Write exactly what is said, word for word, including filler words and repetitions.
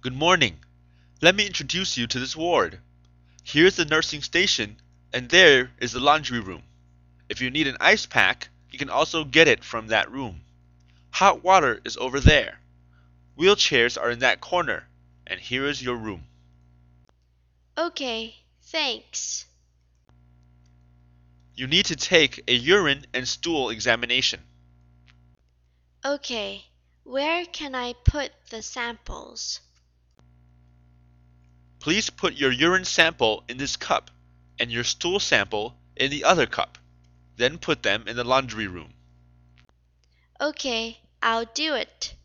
Good morning. Let me introduce you to this ward. Here's the nursing station, and there is the laundry room. If you need an ice pack, you can also get it from that room. Hot water is over there. Wheelchairs are in that corner, and here is your room. Okay, thanks. You need to take a urine and stool examination. Okay, where can I put the samples? Please put your urine sample in this cup and your stool sample in the other cup. Then put them in the laundry room. Okay, I'll do it.